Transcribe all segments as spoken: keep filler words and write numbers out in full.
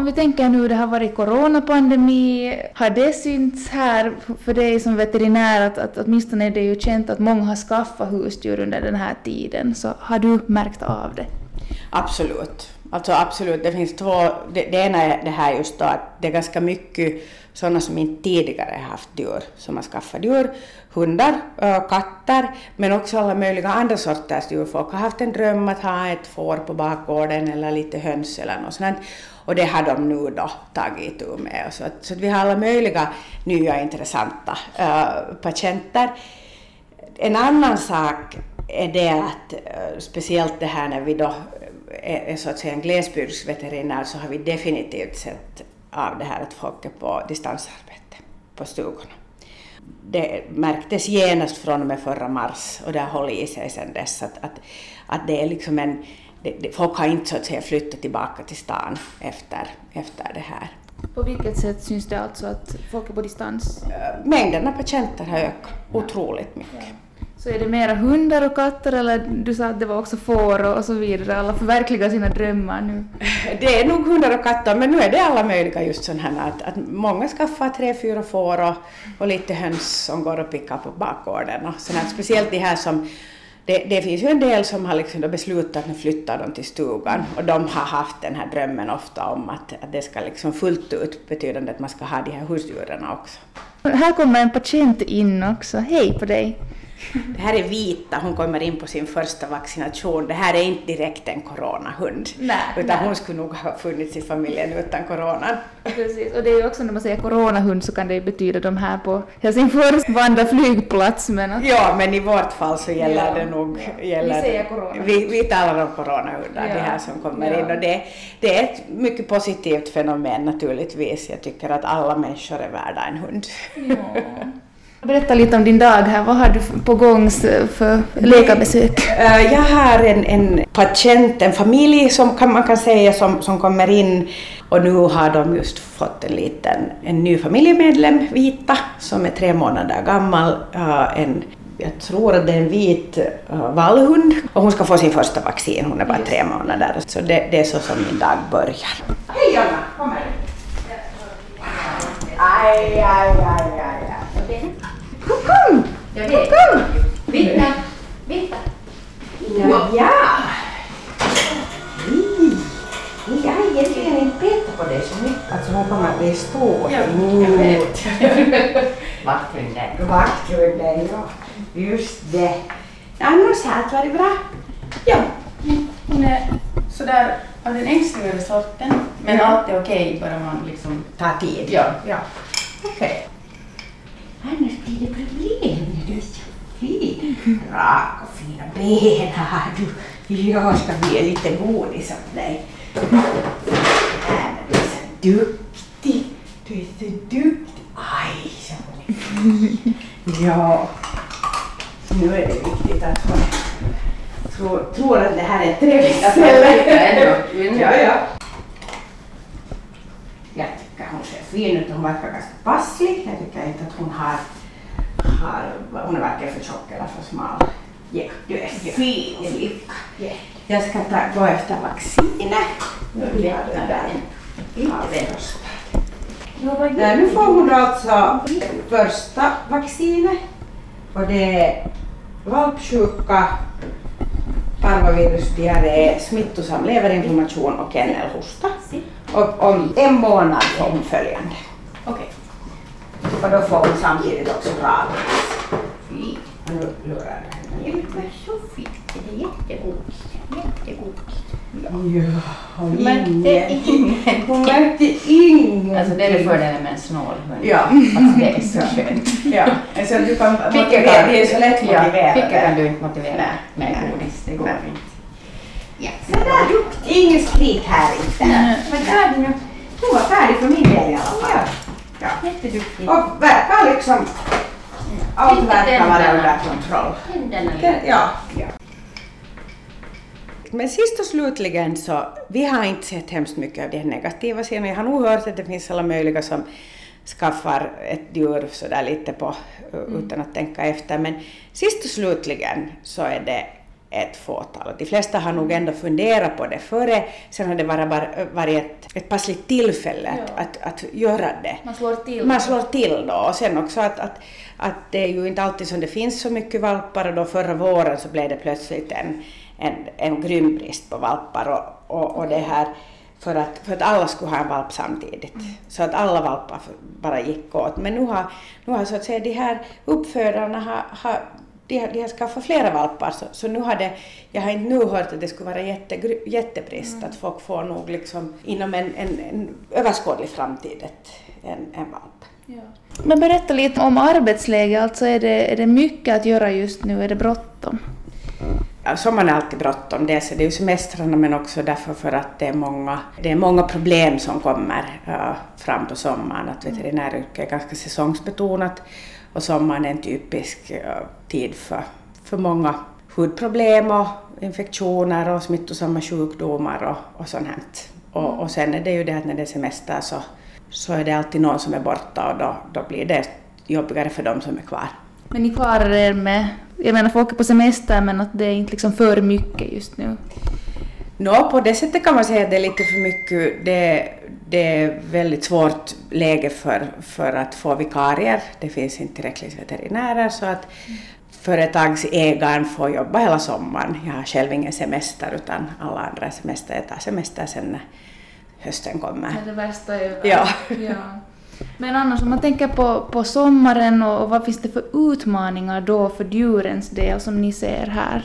om vi tänker nu, det har varit coronapandemi. Har det synts här för dig som veterinär att, att åtminstone är det ju känt att många har skaffat husdjur under den här tiden. Så har du märkt av det? Absolut. Alltså absolut, det finns två. Det, det ena är det här just då att det är ganska mycket sådana som inte tidigare har haft djur som har skaffat djur. Hundar, katter, men också alla möjliga andra sorters djur. Folk har haft en dröm att ha ett får på bakgården eller lite höns eller något sånt. Och det har de nu då tagit itu med. Så att, så att vi har alla möjliga nya intressanta uh, patienter. En annan sak är det att uh, speciellt det här när vi då är, är så att säga en glesbygdsveterinär, så har vi definitivt sett av det här att folk är på distansarbete på stugorna. Det märktes genast från och med förra mars och det har hållit i sig sedan dess att, att, att det är liksom en, det, det, folk har inte så att säga flyttat tillbaka till stan efter, efter det här. På vilket sätt syns det alltså att folk är på distans? Mängden av patienter har ökat otroligt mycket. Ja. Så är det mera hundar och katter, eller du sa att det var också får och så vidare, alla förverkligar sina drömmar nu? Det är nog hundar och katter, men nu är det alla möjliga just sån här att, att många skaffar tre, fyra får och, och lite höns som går och pickar på bakgården. Och sånt här, speciellt de här som, det, det finns ju en del som har liksom beslutat att flytta dem till stugan och de har haft den här drömmen ofta om att, att det ska liksom fullt ut betydande att man ska ha de här husdjuren också. Här kommer en patient in också, hej på dig! Det här är Vita, hon kommer in på sin första vaccination. Det här är inte direkt en coronahund. Nej, utan nej. Hon skulle nog ha funnits i familjen utan coronan. Precis, och det är ju också när man säger coronahund så kan det betyda de här på Helsingfors Vanda flygplats. Men att... Ja, men i vårt fall så gäller ja, det nog... Ja. Gäller vi säger corona. Vi, vi talar om coronahundar, ja. Det här som kommer ja. in. Och det, det är ett mycket positivt fenomen naturligtvis. Jag tycker att alla människor är värda en hund. Ja. Berätta lite om din dag här. Vad har du på gång för läkarbesök? Jag har en, en patient, en familj som kan, man kan säga som, som kommer in och nu har de just fått en liten en ny familjemedlem, Vita, som är tre månader gammal. En, jag tror att det är en vit uh, vallhund och hon ska få sin första vaccin. Hon är bara tre månader. Så det, det är så som min dag börjar. Hej Anna, kom här. Aj, aj, aj, aj. Kom! Jag vet. Kom! Vita! Vita! Ja! Ja. Jag har egentligen inte petat på dig så mycket. Alltså hon kommer att bli stor. Ja, jag vet. Vakthunden. Vakthunden, ja. Just det. Annars har det varit bra. Ja, hon är sådär av den ängsligare sorten. Men ja. allt är okej, bara man liksom... Ta tid. Ja. Ja. Okej. Okay. Annars blir det problem när du är så fin. Rak och fina ben har du. Jag ska bli lite godis åt dig. Här, du är så duktig. Du är så duktig. Aj, så hon är ja. Nu är det viktigt att hon tror, tror att det här är ett trevligt ställe. Ja, ja. Jag tycker hon ser fin ut, hon verkar ganska passlig. Jag tycker inte att hon har, har hon är varken för tjock eller för smal. Ja, du är fin flicka. Yeah. Jag ska ta, gå efter vaccinet. Nu har du där. Ja, nu får hon alltså första vaccinet. Och det är valpsjuka, parvovirus, diarré, smittosam leverinflammation och kennelhosta. Och om en månad får hon följande. Okej. Och då får hon samtidigt också rabies. Fy. Och nu lurar det henne lite. Så fint. Det är jättegott. Jättegott. Ja, hon märkte ingen. Hon märkte ingen. Alltså det är det fördelen med en snål hund. Ja. Alltså det är så skönt. Ja. Alltså du kan motivera. motivera. Det är så lätt motivera. Ja, Picka kan du inte motivera Nej. med godis. Det går Nej. inte. Ja. Så där duktig. Ingen skrik här inte. Men där är nu. Hon var färdig för min del i alla fall. Ja. Jätteduktig. Och verkar liksom, allt Lite verkar vara tänderna. under kontroll. Tänderna lite. Ja, ja. Men sist och slutligen så, vi har inte sett hemskt mycket av det negativa sidan. Jag har nog hört att det finns alla möjliga som skaffar ett djur så där lite på, mm. utan att tänka efter. Men sist och slutligen så är det ett fåtal. De flesta har nog ändå funderat på det före, sen har det bara varit ett, ett passligt tillfälle ja. att, att, att göra det. Man slår till. Man slår till då, och sen också att, att, att det är ju inte alltid som det finns så mycket valpar, och då förra våren så blev det plötsligt en, en, en grym brist på valpar och, och, och det här för att, för att alla skulle ha en valp samtidigt. Mm. Så att alla valpar bara gick åt. Men nu har, nu har så att säga de här uppfödarna har, har, de har, de har skaffat flera valpar. Så, så nu har det, jag har inte nu hört att det skulle vara jätte, jättebrist. Mm. Att folk får nog liksom inom en, en, en överskådlig framtid ett, en, en valp. Ja. Men berätta lite om arbetsläge. Alltså är det, är det mycket att göra just nu? Är det bråttom? Ja, sommaren är alltid bråttom. Dels är det ju semestrarna, men också därför för att det är många, det är många problem som kommer uh, fram på sommaren. Att veterinäryrket är ganska säsongsbetonat, och sommaren är en typisk uh, tid för, för många hudproblem och infektioner och smittosamma sjukdomar och, och sånt här. Och, och sen är det ju det att när det är semester så, så är det alltid någon som är borta, och då, då blir det jobbigare för dem som är kvar. Men ni klarar er med, jag menar folk är på semester, men att det är inte liksom för mycket just nu? Nå, på det sättet kan man säga att det är lite för mycket. Det, det är väldigt svårt läge för, för att få vikarier. Det finns inte tillräckligt veterinärer, så att företagsägaren får jobba hela sommaren. Jag har själv ingen semester, utan alla andra semester. Jag tar semester sen när hösten kommer. Men det värsta är över. Ja. Ja. Men annars om man tänker på, på sommaren, och, och vad finns det för utmaningar då för djurens del som ni ser här?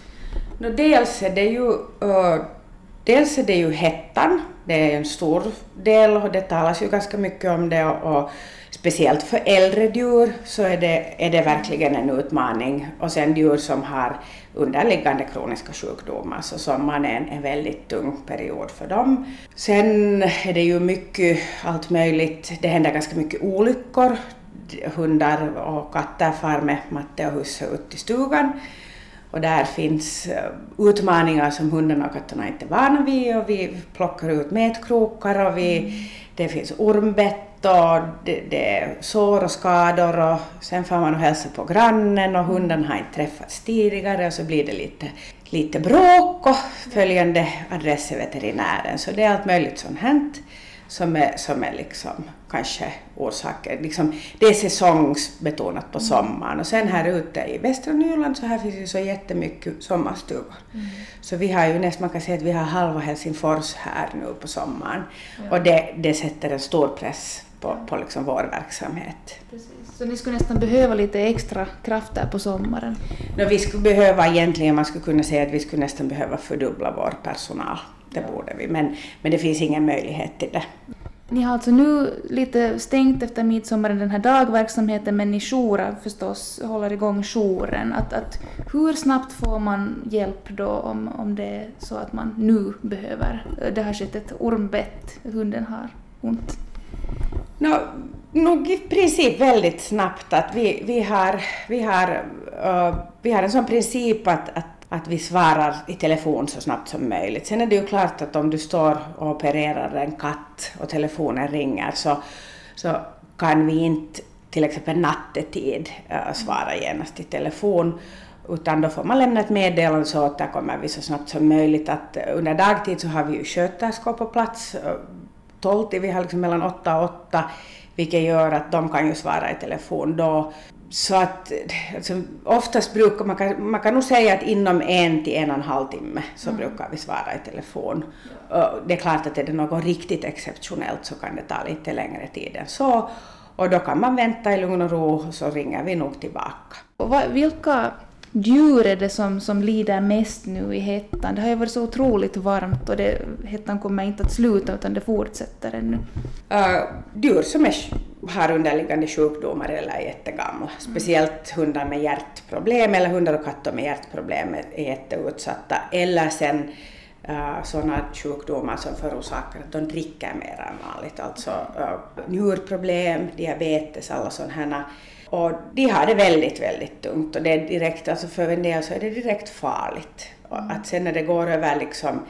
No, dels, är det ju, uh, dels är det ju hettan, det är en stor del och det talas ju ganska mycket om det, och, och speciellt för äldre djur så är det, är det verkligen en utmaning, och sen djur som har underliggande kroniska sjukdomar, så sommaren är en, en väldigt tung period för dem. Sen är det ju mycket allt möjligt, det händer ganska mycket olyckor, hundar och katter far med matte och husse ut i stugan. Och där finns utmaningar som hundarna och katterna inte är vana vid, och vi plockar ut metkrokar, och vi, mm. det finns ormbett och det, det är sår och skador, och sen får man och hälsa på grannen, och hunden har inte träffats tidigare, och så blir det lite, lite bråk, och följande adress är veterinären. Så det är allt möjligt som hänt som är, som är liksom kanske orsaker. Liksom, det är säsongsbetonat på sommaren, och sen här ute i västra Nyland så här finns ju så jättemycket sommarstugor. Mm. Så vi har ju nästan, man kan säga att vi har halva Helsingfors här nu på sommaren, ja. Och det, det sätter en stor press på, på liksom vår verksamhet. Precis. Så ni skulle nästan behöva lite extra kraft där på sommaren? No, vi skulle behöva egentligen, man skulle kunna säga att vi skulle nästan behöva fördubbla vår personal. Det ja. borde vi, men, men det finns ingen möjlighet till det. Ni har alltså nu lite stängt efter midsommaren den här dagverksamheten, men ni jourar förstås, håller igång jouren. Att, att, hur snabbt får man hjälp då om, om det är så att man nu behöver? Det har skett ett ormbett, hunden har ont. No, nog i princip väldigt snabbt. Att vi, vi, har, vi, har, uh, vi har en sån princip att, att att vi svarar i telefon så snabbt som möjligt. Sen är det ju klart att om du står och opererar en katt och telefonen ringer, så, så kan vi inte till exempel nattetid äh, svara genast i telefon, utan då får man lämna ett meddelande, så återkommer vi så snabbt som möjligt. Att under dagtid så har vi ju sköterskor på plats, tolv till vi har liksom mellan åtta och åtta, vilket gör att de kan ju svara i telefon då. Så att alltså, oftast brukar man kan, man kan nog säga att inom en till en och en halv timme så mm. brukar vi svara i telefon. Ja. Och det är klart att är det något riktigt exceptionellt så kan det ta lite längre tid än så. Och då kan man vänta i lugn och ro, och så ringer vi nog tillbaka. Och vad, vilka djur är det som, som lider mest nu i hettan? Det har ju varit så otroligt varmt, och det, hettan kommer inte att sluta utan det fortsätter ännu. Uh, djur som är, har underliggande sjukdomar eller är jättegamla. Mm. Speciellt hundar med hjärtproblem, eller hundar och katter med hjärtproblem är jätteutsatta. Eller sen uh, sådana sjukdomar som förorsakar att de dricker mer än vanligt. Alltså uh, njurproblem, diabetes, alla sådana här. Och de har det väldigt, väldigt tungt, och det är direkt, alltså för en del så är det direkt farligt. Och att sen när det går över liksom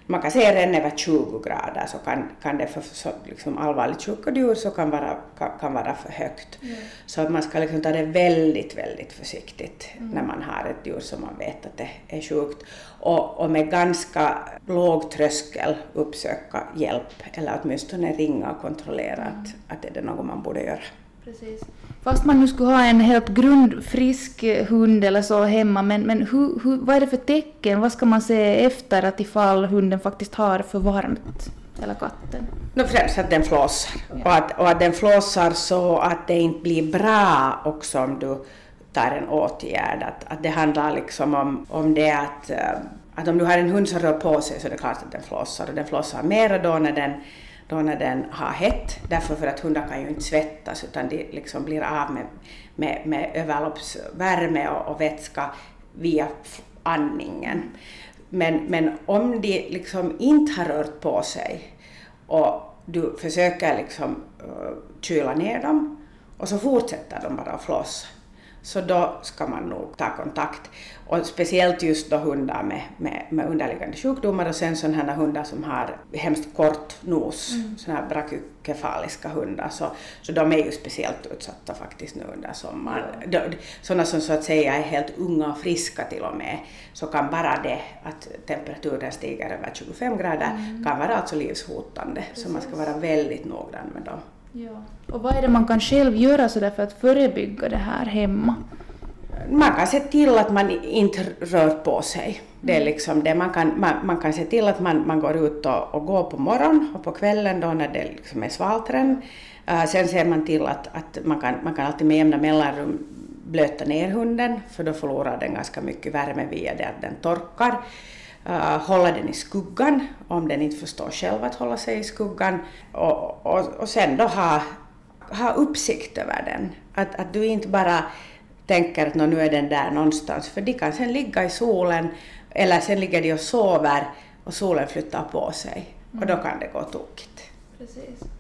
man kan säga redan över tjugo grader så kan, kan det för så, liksom allvarligt sjuka djur så kan vara, kan, kan vara för högt. Mm. Så att man ska liksom ta det väldigt, väldigt försiktigt mm. när man har ett djur som man vet att det är sjukt. Och, och med ganska låg tröskel uppsöka hjälp eller åtminstone ringa och kontrollera mm. att, att är det något man borde göra. Precis. Fast man nu skulle ha en helt grundfrisk hund eller så hemma, men, men hur, hur, vad är det för tecken? Vad ska man se efter att ifall hunden faktiskt har för varmt, eller katten? No, främst att den flåsar. Ja. Och, att, och att den flåsar så att det inte blir bra också om du tar en åtgärd. Att, att det handlar liksom om, om det att, att om du har en hund som rör på sig så är det klart att den flåsar. Och den flåsar mer då när den då när den har hett, därför för att hundar kan ju inte svettas utan de liksom blir av med, med, med överloppsvärme och, och vätska via andningen. Men, men om de liksom inte har rört på sig och du försöker liksom uh, kyla ner dem och så fortsätter de bara att flåsa, så då ska man nog ta kontakt. Och speciellt just då hundar med, med, med underliggande sjukdomar och sen sådana här hundar som har hemskt kort nos, mm. sådana här brachykefaliska hundar, så, så de är ju speciellt utsatta faktiskt nu under sommaren. Ja. Sådana som så att säga är helt unga och friska till och med, så kan bara det att temperaturen stiger över tjugofem grader mm. kan vara alltså livshotande. Precis. Så man ska vara väldigt noggrann med dem. Ja. Och vad är det man kan själv göra så där för att förebygga det här hemma? Man kan se till att man inte rör på sig. Det är liksom det. Man kan, man, man kan se till att man, man går ut och, och går på morgonen och på kvällen då när det liksom är svaltren. Uh, sen ser man till att, att man, kan, man kan alltid med jämna mellanrum blöta ner hunden, för då förlorar den ganska mycket värme via det att den torkar. Uh, hålla den i skuggan om den inte förstår själv att hålla sig i skuggan. Och, och, och sen då ha, ha uppsikt över den. Att, att du inte bara tänker att nu är den där någonstans, för de kan sen ligga i solen eller sen ligger de och sover och solen flyttar på sig mm. och då kan det gå tokigt. Precis.